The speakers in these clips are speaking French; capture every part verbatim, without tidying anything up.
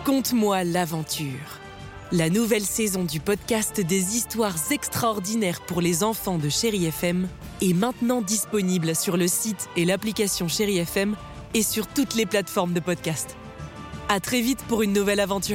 Conte-moi l'aventure. La nouvelle saison du podcast des histoires extraordinaires pour les enfants de Chéri F M est maintenant disponible sur le site et l'application Chéri F M et sur toutes les plateformes de podcast. À très vite pour une nouvelle aventure.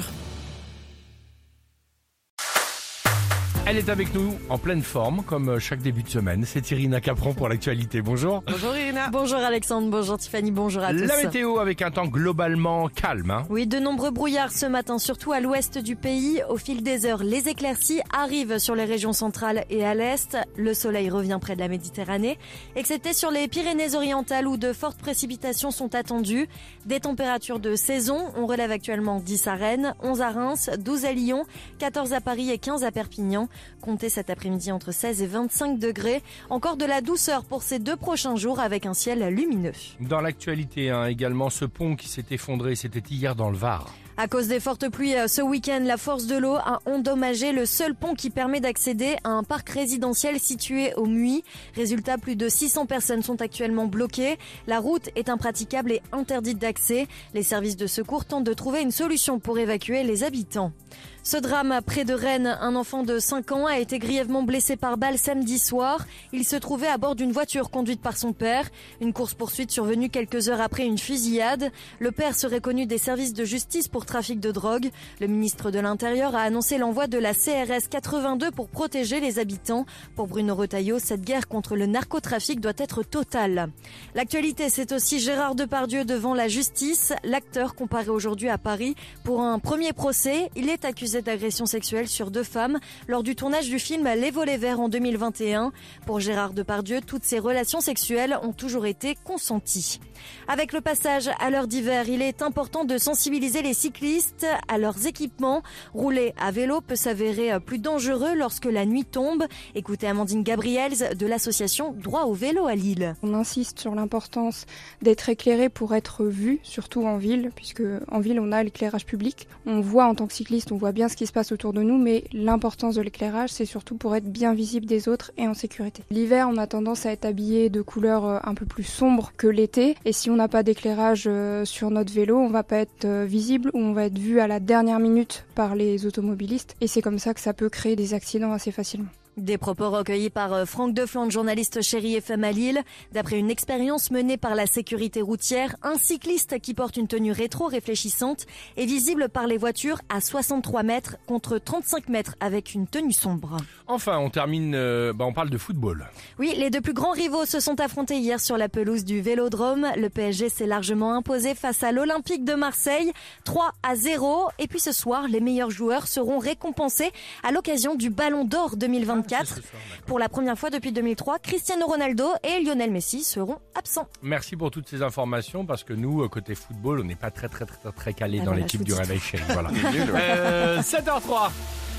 Elle est avec nous en pleine forme, comme chaque début de semaine. C'est Irina Capron pour l'actualité. Bonjour. Bonjour Irina. Bonjour Alexandre, bonjour Tiffany, bonjour à tous. La météo avec un temps globalement calme. Hein. Oui, de nombreux brouillards ce matin, surtout à l'ouest du pays. Au fil des heures, les éclaircies arrivent sur les régions centrales et à l'est. Le soleil revient près de la Méditerranée, excepté sur les Pyrénées-Orientales où de fortes précipitations sont attendues. Des températures de saison, on relève actuellement dix à Rennes, onze à Reims, douze à Lyon, quatorze à Paris et quinze à Perpignan. Comptez cet après-midi entre seize et vingt-cinq degrés. Encore de la douceur pour ces deux prochains jours avec un ciel lumineux. Dans l'actualité, hein, également ce pont qui s'est effondré, c'était hier dans le Var. À cause des fortes pluies ce week-end, la force de l'eau a endommagé le seul pont qui permet d'accéder à un parc résidentiel situé au Muy. Résultat, plus de six cents personnes sont actuellement bloquées. La route est impraticable et interdite d'accès. Les services de secours tentent de trouver une solution pour évacuer les habitants. Ce drame près de Rennes, un enfant de cinq ans a été grièvement blessé par balle samedi soir. Il se trouvait à bord d'une voiture conduite par son père. Une course-poursuite survenue quelques heures après une fusillade. Le père serait connu des services de justice pour trafic de drogue. Le ministre de l'Intérieur a annoncé l'envoi de la C R S quatre-vingt-deux pour protéger les habitants. Pour Bruno Retailleau, cette guerre contre le narcotrafic doit être totale. L'actualité, c'est aussi Gérard Depardieu devant la justice. L'acteur comparé aujourd'hui à Paris pour un premier procès. Il est accusé d'agression sexuelle sur deux femmes lors du tournage du film Les Volets Verts en deux mille vingt et un. Pour Gérard Depardieu, toutes ces relations sexuelles ont toujours été consenties. Avec le passage à l'heure d'hiver, il est important de sensibiliser les cyclistes à leurs équipements. Rouler à vélo peut s'avérer plus dangereux lorsque la nuit tombe. Écoutez Amandine Gabriels de l'association Droit au vélo à Lille. On insiste sur l'importance d'être éclairé pour être vu, surtout en ville, puisque en ville on a l'éclairage public. On voit en tant que cycliste, on voit bien ce qui se passe autour de nous, mais l'importance de l'éclairage, c'est surtout pour être bien visible des autres et en sécurité. L'hiver, on a tendance à être habillé de couleurs un peu plus sombres que l'été, et si on n'a pas d'éclairage sur notre vélo, on va pas être visible ou on va être vu à la dernière minute par les automobilistes, et c'est comme ça que ça peut créer des accidents assez facilement. Des propos recueillis par Franck Deflande, journaliste Chéri F M à Lille. D'après une expérience menée par la sécurité routière, un cycliste qui porte une tenue rétro-réfléchissante est visible par les voitures à soixante-trois mètres contre trente-cinq mètres avec une tenue sombre. Enfin, on termine, euh, bah on parle de football. Oui, les deux plus grands rivaux se sont affrontés hier sur la pelouse du Vélodrome. Le P S G s'est largement imposé face à l'Olympique de Marseille, trois à zéro. Et puis ce soir, les meilleurs joueurs seront récompensés à l'occasion du Ballon d'Or deux mille vingt-quatre. Pour la première fois depuis deux mille trois, Cristiano Ronaldo et Lionel Messi seront absents. Merci pour toutes ces informations parce que nous, côté football, on n'est pas très très très très calé ah dans voilà, l'équipe du Réveil Chéri. Voilà. Nul, ouais. euh, sept heures trois.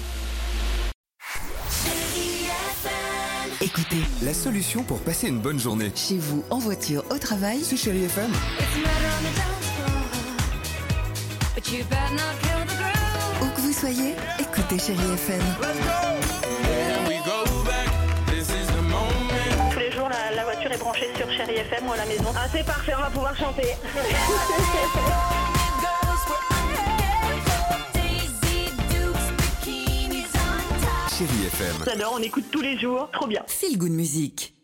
Écoutez, La solution pour passer une bonne journée. chez vous, en voiture, au travail, C'est Chéri F M. où que vous soyez, écoutez Chéri F M. Tous les jours, la, la voiture est branchée sur Chéri F M ou à la maison. Ah, c'est parfait, on va pouvoir chanter. Chéri F M. J'adore, on écoute tous les jours, trop bien. Feel Good Music.